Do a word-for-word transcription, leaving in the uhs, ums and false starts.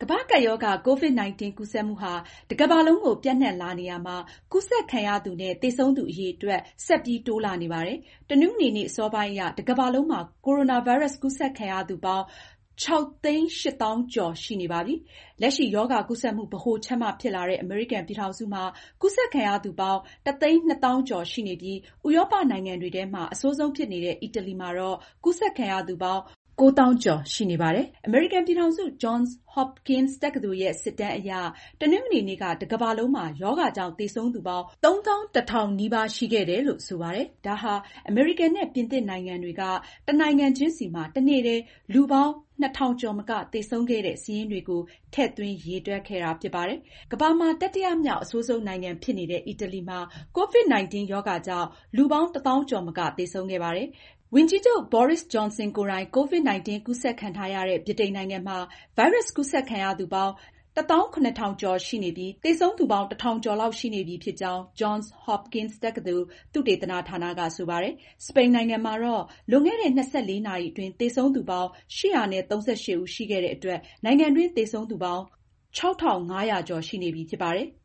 ကမ္ဘာ့ကပ်ရောဂါ ကိုဗစ် ၁၉ ကူးစက်မှုဟာ တကမ္ဘာလုံးကိုပျံ့နှံ့လာနေရာမှာ ကူးစက်ခံရသူနဲ့ သေဆုံးသူအရေအတွက် ဆက်ပြီးတိုးလာနေပါတယ်။ တနင်္ဂနွေနေ့ အစောပိုင်းအရ တကမ္ဘာလုံးမှာ ကိုရိုနာဗိုင်းရပ်စ်ကူးစက်ခံရသူပေါင်း ခြောက်သိန်း ရှစ်သောင်းကျော်ရှိနေပါပြီ။ လက်ရှိရောဂါကူးစက်မှု ဗဟိုချက်မဖြစ်လာတဲ့ အမေရိကန်ပြည်ထောင်စုမှာ ကူးစက်ခံရသူပေါင်း တသိန်းနှစ်သောင်းကျော်ရှိနေပြီး ဥရောပနိုင်ငံတွေထဲမှာ အဆိုးဆုံးဖြစ်နေတဲ့ အီတလီမှာတော့ ကူးစက်ခံရသူပေါင်း ကိုးသောင်းကျော်ရှိနေပါတယ်။ အမေရိကန်ပြည်ထောင်စု Johns Hopkins တက္ကသိုလ်ရဲ့ စစ်တမ်းအရ တနင်္ဂနွေနေ့က တကမ္ဘာလုံးမှာ ရောဂါကြောင့်သေဆုံးသူပေါင်း သုံးသောင်းတစ်ထောင်နီးပါးရှိခဲ့တယ်လို့ ဆိုပါတယ်။ ဒါဟာ အမေရိကန်နဲ့ ပြင်သစ်နိုင်ငံတွေက တနိုင်ငံချင်းစီမှာ တနေ့တည်း လူပေါင်း နှစ်ထောင်ကျော်မက သေဆုံးခဲ့တဲ့ စာရင်းတွေကို ထည့်သွင်းရေတွက်ခဲ့တာဖြစ်ပါတယ်။ ကမ္ဘာမှာ တတိယမြောက် အဆိုးဆုံးနိုင်ငံဖြစ်နေတဲ့ အီတလီမှာ ကိုဗစ် ၁၉ ရောဂါကြောင့် လူပေါင်း တစ်သောင်းကျော်မက သေဆုံးခဲ့ပါတယ်။ ဝန်ကြီးချုပ် Boris Johnson ကိုယ်တိုင် ကိုဗစ် ၁၉ ကူးစက်ခံထားရတဲ့ ဗြိတိန်နိုင်ငံမှာ ဗိုင်းရပ်စ်ကူးစက်ခံရသူပေါင်း တသောင်းခုနှစ်ထောင်ကျော်ရှိနေပြီး သေဆုံးသူပေါင်း တစ်ထောင်ကျော်လောက်ရှိနေပြီဖြစ်ကြောင်း Johns Hopkins တက္ကသိုလ် သုတေသနဌာနက ဆိုပါတယ်။ စပိန်နိုင်ငံမှာတော့ လွန်ခဲ့တဲ့ ၂၄ နာရီအတွင်း သေဆုံးသူပေါင်း ရှစ်ရာနဲ့ သုံးဆယ့်ရှစ် ဦးရှိခဲ့တဲ့အတွက် နိုင်ငံတွင်း သေဆုံးသူပေါင်း ခြောက်ထောင့်ငါးရာကျော်ရှိနေပြီဖြစ်ပါတယ်။